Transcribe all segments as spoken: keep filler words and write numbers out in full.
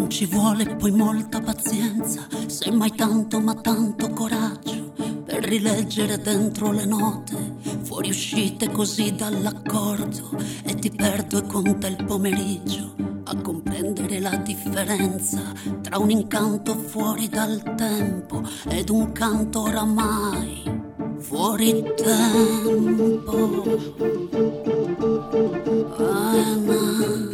Non ci vuole poi molta pazienza, semmai tanto ma tanto coraggio per rileggere dentro le note, fuoriuscite così dall'accordo, e ti perdo e conta il pomeriggio a comprendere la differenza tra un incanto fuori dal tempo ed un canto oramai fuori tempo. Ah, na,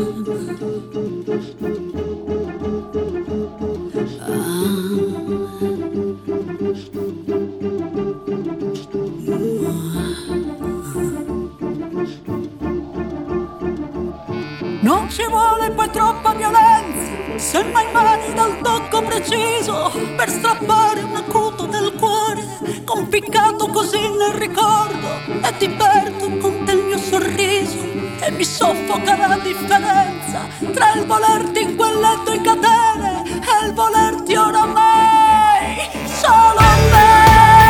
non ci vuole poi troppa violenza, semmai mani dal tocco preciso per strappare un acuto del cuore, conficcato così nel ricordo, e ti perdo con te il mio sorriso, e mi soffoca la differenza tra il volerti in quel letto in catene e il volerti oramai solo a me.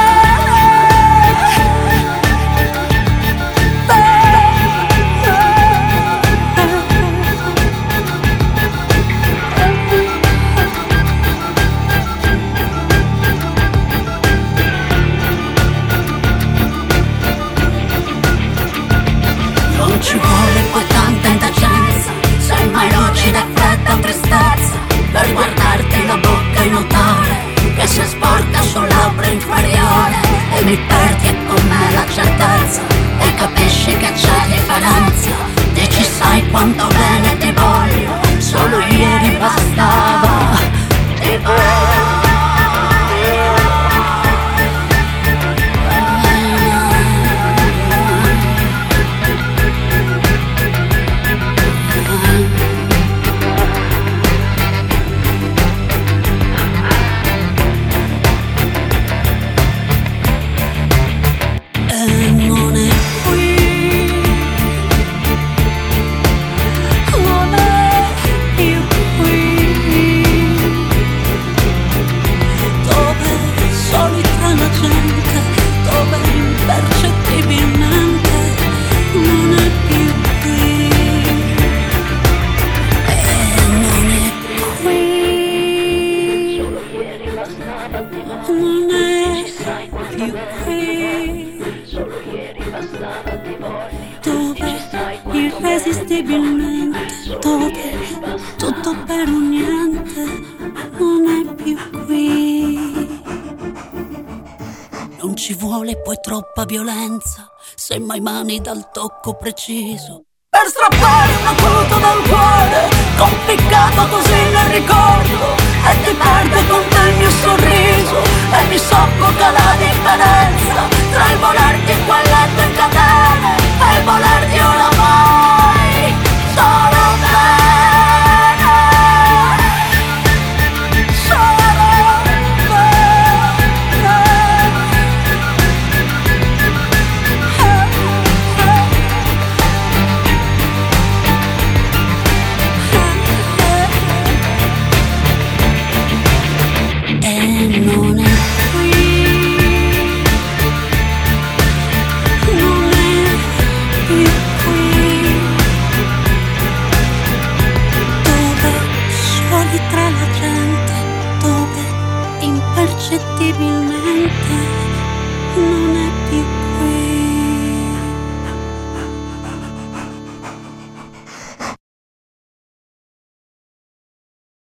Non ci vuole poi tanta indecenza, semmai lucida e fredda tristezza, per guardarti la bocca e notare che si sporca sul labbro inferiore, e mi perdi e con me la certezza, e capisci che c'è differenza. Dici sai quanto bene ti voglio, solo ieri bastava, ti voglio. Irresistibilmente, dove tutto per un niente non è più qui. Non ci vuole poi troppa violenza, semmai mani dal tocco preciso per strappare un acuto dal